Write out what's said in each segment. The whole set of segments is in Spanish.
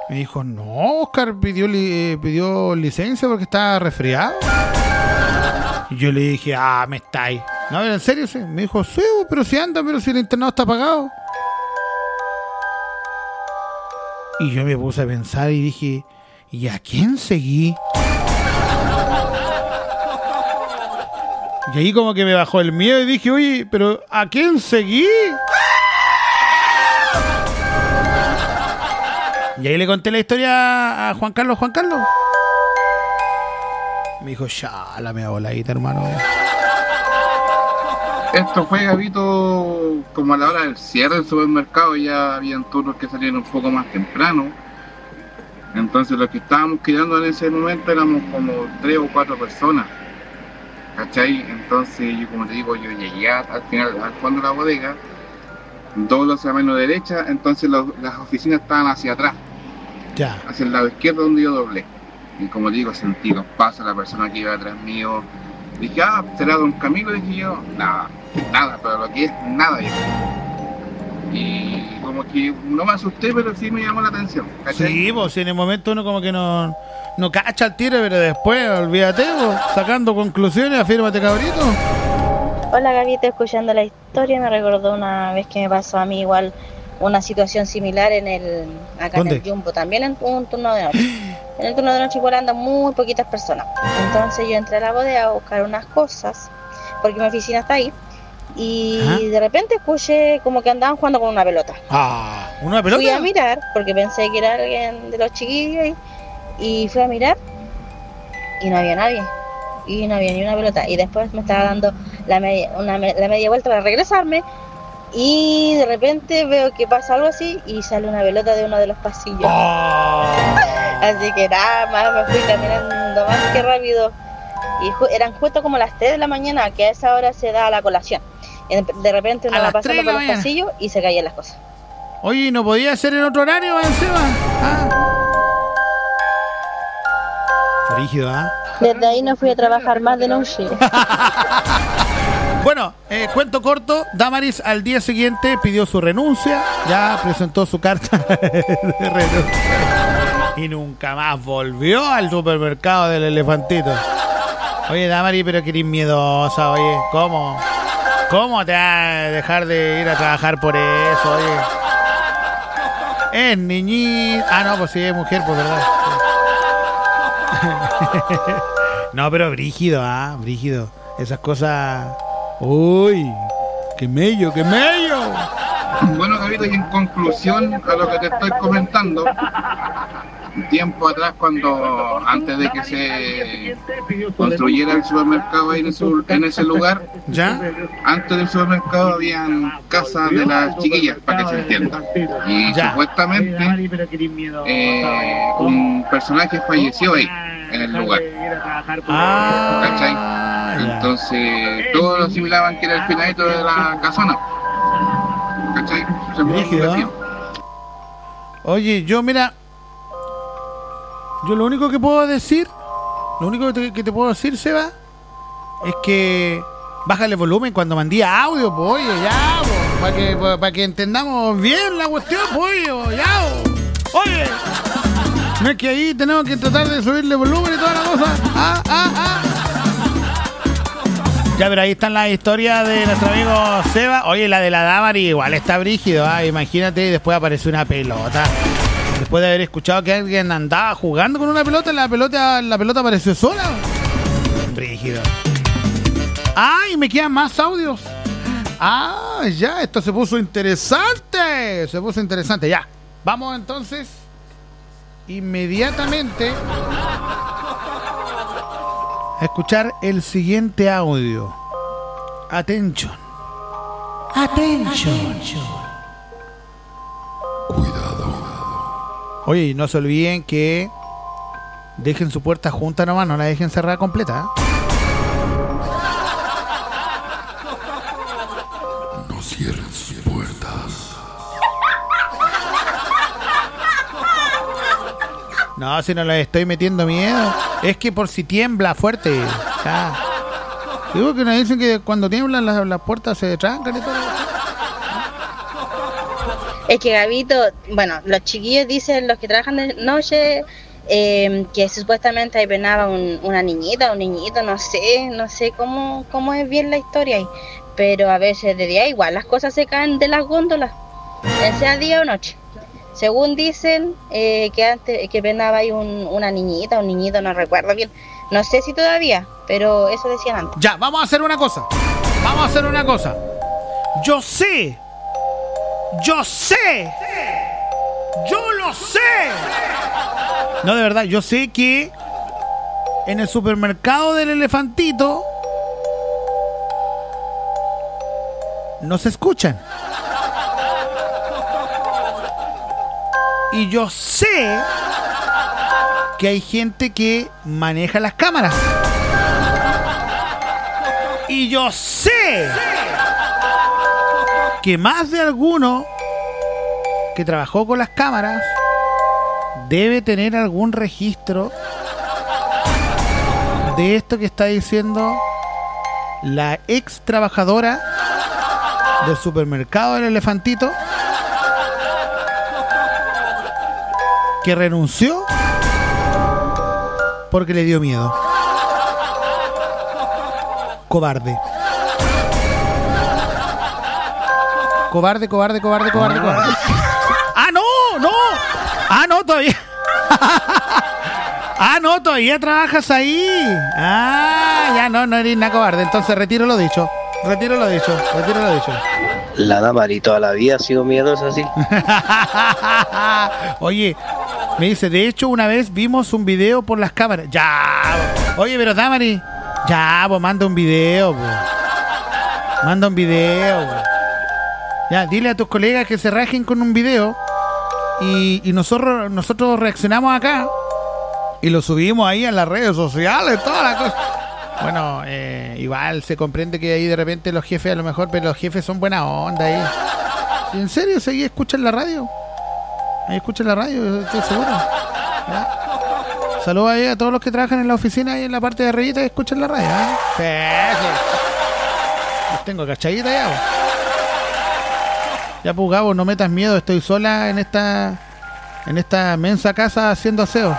Me dijo, no, Oscar pidió licencia porque estaba resfriado. Y yo le dije, me estáis. No, ¿en serio? Sí. Me dijo, sí, pero si anda, pero si el internado está pagado. Y yo me puse a pensar y dije, ¿y a quién seguí? Y ahí como que me bajó el miedo y dije, oye, pero ¿a quién seguí? Y ahí le conté la historia a Juan Carlos. Me dijo, ya, la mea voladita, hermano. Esto fue, Gabito, como a la hora del cierre del supermercado. Ya habían turnos que salían un poco más temprano. Entonces los que estábamos quedando en ese momento éramos como 3 o 4 personas, ¿cachai? Entonces yo, como te digo, yo llegué al final, al fondo de la bodega, doblo hacia la mano derecha, entonces las oficinas estaban hacia atrás, ya, hacia el lado izquierdo donde yo doblé. Y como te digo, sentí los pasos, la persona que iba atrás mío. Dije, será don Camilo, dije yo. Nada, pero lo que es nada ya. Y como que no me asusté, pero sí me llamó la atención, ¿cachai? Sí, pues en el momento uno como que no cacha el tiro, pero después, olvídate, pues, sacando conclusiones, afírmate, cabrito. Hola, Gabito, escuchando la historia me recordó una vez que me pasó a mí igual una situación similar acá ¿Dónde? en el Jumbo, también en un turno de noche. En el turno de noche igual andan muy poquitas personas. Entonces yo entré a la bodega a buscar unas cosas, porque mi oficina está ahí, y de repente escuché como que andaban jugando con una pelota. ¿Una pelota? Fui a mirar, porque pensé que era alguien de los chiquillos, y fui a mirar, y no había nadie. Y no había ni una pelota. Y después me estaba dando la media vuelta para regresarme, y de repente veo que pasa algo así y sale una pelota de uno de los pasillos. Así que nada más me fui caminando más que rápido, y eran justo como las 3 de la mañana, que a esa hora se da la colación. De repente uno va pasando por los pasillos y se caían las cosas. Oye, ¿no podía ser en otro horario, encima? Rígido, Desde ahí no fui a trabajar más de noche. Bueno, cuento corto, Damaris al día siguiente pidió su renuncia, ya presentó su carta de renuncia y nunca más volvió al supermercado del Elefantito. Oye, Damaris, pero que eres miedosa, oye, ¿cómo? ¿Cómo te vas a dejar de ir a trabajar por eso, oye? Es niñita. No, pues sí, es mujer, pues verdad. No, pero brígido, brígido. Esas cosas. Uy, qué mello. Bueno, Gabito, y en conclusión a lo que te estoy comentando, tiempo atrás, antes de que se construyera el supermercado ahí en ese lugar, ¿ya? Antes del supermercado habían casas de las chiquillas, para que se entienda. Y ya, supuestamente un personaje falleció ahí, en el lugar. ¿Cachai? Entonces todos lo asimilaban que era el finalito de la casona. ¿Cachai? Oye, yo lo único que puedo decir, que te puedo decir, Seba, es que bájale volumen cuando mandé audio, pues, oye, ya, para que entendamos bien la cuestión, pues, ya, oye, no es que ahí tenemos que tratar de subirle volumen y toda la cosa. Ya, pero ahí están las historias de nuestro amigo Seba. Oye, la de la Damari igual está brígido, imagínate, después apareció una pelota. Después de haber escuchado que alguien andaba jugando con una pelota, la pelota apareció sola. Brígido. Y me quedan más audios. Ya, esto se puso interesante. Ya. Vamos entonces inmediatamente a escuchar el siguiente audio. Atención. Oye, y no se olviden que dejen su puerta junta nomás, no la dejen cerrada completa. No cierren sus puertas. No, si no les estoy metiendo miedo. Es que por si tiembla fuerte. Digo que nos dicen que cuando tiemblan las puertas se trancan y todo. Es que Gabito, bueno, los chiquillos dicen, los que trabajan de noche, que supuestamente ahí penaba una niñita, un niñito, no sé cómo es bien la historia ahí. Pero a veces de día igual, las cosas se caen de las góndolas, sea día o noche. Según dicen, que antes que penaba ahí una niñita, un niñito, no recuerdo bien. No sé si todavía, pero eso decían antes. Ya, vamos a hacer una cosa. Yo lo sé. No, de verdad, yo sé que en el supermercado del Elefantito no se escuchan. Y yo sé que hay gente que maneja las cámaras. Y yo sé que más de alguno que trabajó con las cámaras debe tener algún registro de esto que está diciendo la ex trabajadora del supermercado del Elefantito, que renunció porque le dio miedo. Cobarde. Cobarde. ¡Ah, no! ¡Ah, no, todavía! ¡Ah, no, todavía trabajas ahí! ¡Ah, ya no eres nada cobarde! Entonces retiro lo dicho. La Damari toda la vida ha sido miedosa, así. Oye, me dice, de hecho una vez vimos un video por las cámaras. Ya. Oye, pero Damari, ya, pues manda un video. Ya, dile a tus colegas que se rajen con un video. Y nosotros reaccionamos acá y lo subimos ahí en las redes sociales, todas las cosas. Bueno, igual se comprende que ahí de repente los jefes a lo mejor, pero los jefes son buena onda ahí. ¿En serio? ¿Seguí escuchan la radio? Ahí escuchan la radio, estoy seguro. ¿Ya? Saludos ahí a todos los que trabajan en la oficina ahí en la parte de arribita y escuchan la radio, ¿eh? Sí. Los tengo cachadita ya, pues. Ya, pues, Gabo, no metas miedo, estoy sola en esta mensa casa haciendo aseo.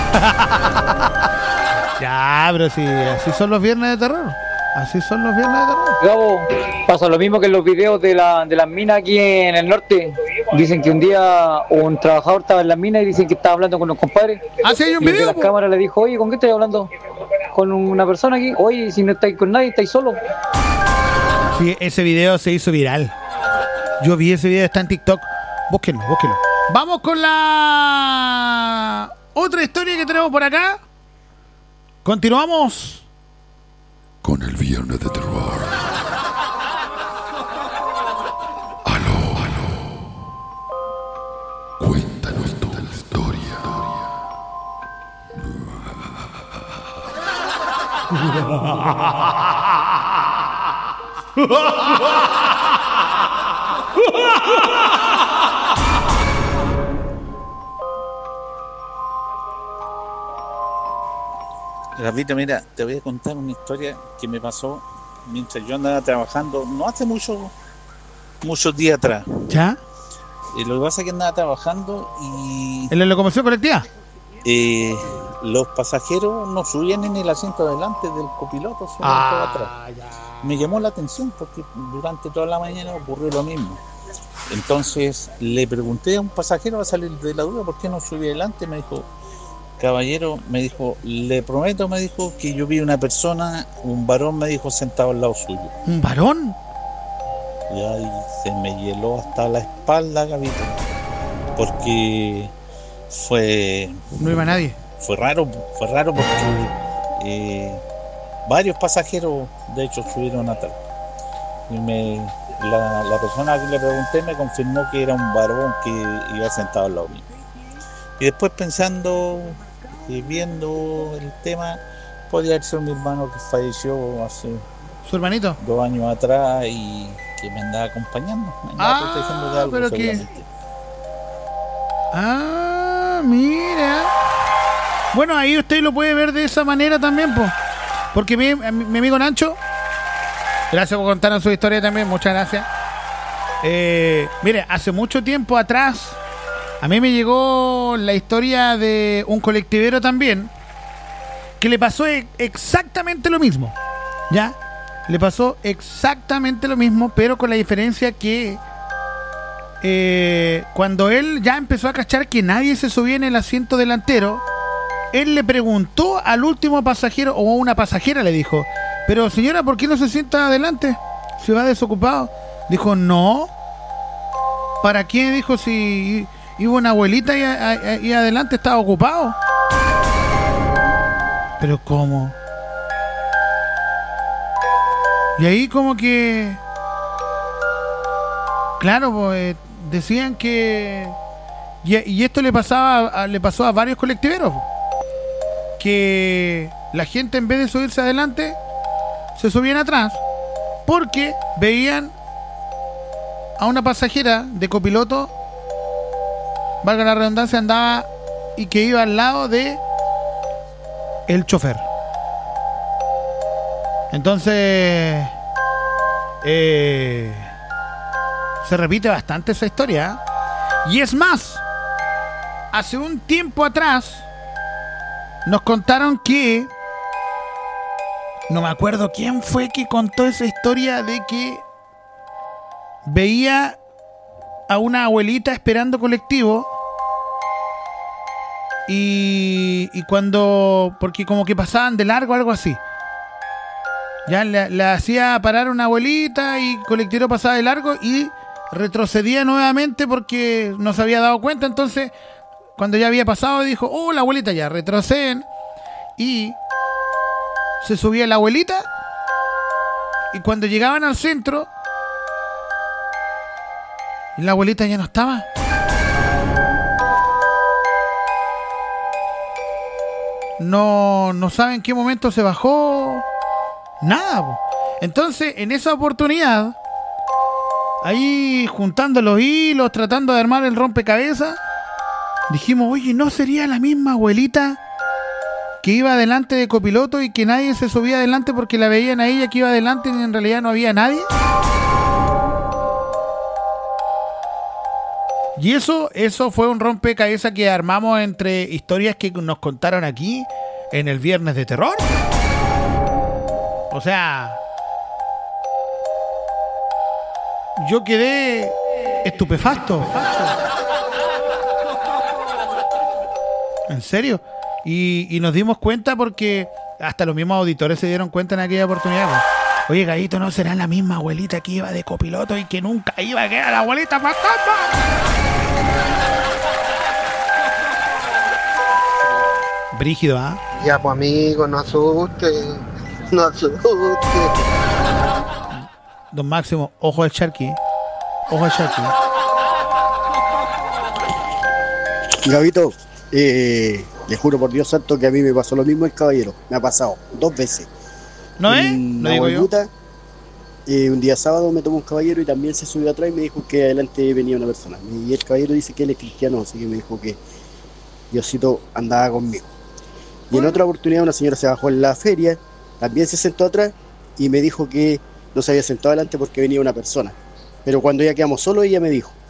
Ya, pero sí, así son los viernes de terror. Gabo, pasa lo mismo que en los videos de las minas aquí en el norte. Dicen que un día un trabajador estaba en las minas y dicen que estaba hablando con los compadres. Ah, sí, hay un y video. de las cámaras le dijo, oye, ¿con qué estoy hablando? Con una persona aquí. Oye, si no estáis con nadie, estáis solo. Sí, ese video se hizo viral. Yo vi ese video, está en TikTok. Búsquenlo. Vamos con la otra historia que tenemos por acá. Continuamos con el viernes de terror. Aló. Cuéntanos tu historia. Rapito, mira, te voy a contar una historia que me pasó mientras yo andaba trabajando, no hace muchos días atrás. ¿Ya? Lo que pasa es que andaba trabajando y... ¿En la locomoción colectiva? Los pasajeros no subían en el asiento delante del copiloto, sino todo atrás. Ya. Me llamó la atención porque durante toda la mañana ocurrió lo mismo. Entonces le pregunté a un pasajero a salir de la duda por qué no subía adelante. Me dijo, caballero, me dijo, le prometo, me dijo, que yo vi una persona, un varón, me dijo, sentado al lado suyo. ¿Un varón? Y ahí se me hieló hasta la espalda, Gabito, porque no iba nadie. Fue raro porque varios pasajeros de hecho subieron atrás y la persona a quien le pregunté me confirmó que era un varón que iba sentado al lado mío. Y después pensando y viendo el tema, podría ser mi hermano que falleció hace ¿su hermanito? 2 años atrás y que me andaba acompañando. Me andaba protegiendo de algo, pero seguramente. Mira. Bueno, ahí usted lo puede ver de esa manera también, pues. Porque mi amigo Nacho, gracias por contarnos su historia también, muchas gracias. Mire, hace mucho tiempo atrás, a mí me llegó la historia de un colectivero también, que le pasó exactamente lo mismo. ¿Ya? Le pasó exactamente lo mismo, pero con la diferencia que cuando él ya empezó a cachar que nadie se subía en el asiento delantero, él le preguntó al último pasajero, o a una pasajera le dijo: pero señora, ¿por qué no se sienta adelante? ¿Se va desocupado? Dijo: no. ¿Para qué? Dijo: si iba una abuelita y adelante estaba ocupado. ¿Pero cómo? Y ahí como que... Claro, pues decían que... Y esto le pasó a varios colectiveros. Que la gente, en vez de subirse adelante, se subían atrás. Porque veían a una pasajera de copiloto, valga la redundancia, andaba y que iba al lado de el chofer. Entonces se repite bastante esa historia, ¿eh? Y es más, hace un tiempo atrás nos contaron que, no me acuerdo quién fue que contó esa historia de que veía a una abuelita esperando colectivo y cuando, porque como que pasaban de largo, algo así, ya le hacía parar una abuelita y el colectivero pasaba de largo y retrocedía nuevamente porque no se había dado cuenta. Entonces cuando ya había pasado dijo: oh, la abuelita, ya retroceden, y se subía la abuelita, y cuando llegaban al centro la abuelita ya no estaba. No saben en qué momento se bajó. Nada, po. Entonces, en esa oportunidad, ahí juntando los hilos, tratando de armar el rompecabezas, dijimos: oye, ¿no sería la misma abuelita que iba adelante de copiloto y que nadie se subía adelante porque la veían a ella que iba adelante y en realidad no había nadie? Y eso fue un rompecabezas que armamos entre historias que nos contaron aquí en el Viernes de Terror. O sea, yo quedé estupefacto. ¿En serio? Y nos dimos cuenta porque hasta los mismos auditores se dieron cuenta en aquella oportunidad. Oye, Gallito, ¿no será la misma abuelita que iba de copiloto y que nunca iba, que era la abuelita fantasma? Brígido, ¿ah? Ya, pues, amigo, no asuste. No asuste. Don Máximo, ojo al Sharky. Ojo al Sharky. Gabito, le juro por Dios santo que a mí me pasó lo mismo el caballero. Me ha pasado 2 veces. ¿No es? Lo digo yo. Un día sábado me tomó un caballero y también se subió atrás y me dijo que adelante venía una persona. Y el caballero dice que él es cristiano, así que me dijo que Diosito andaba conmigo. Y en otra oportunidad una señora se bajó en la feria, también se sentó atrás y me dijo que no se había sentado adelante porque venía una persona. Pero cuando ya quedamos solos, ella me dijo: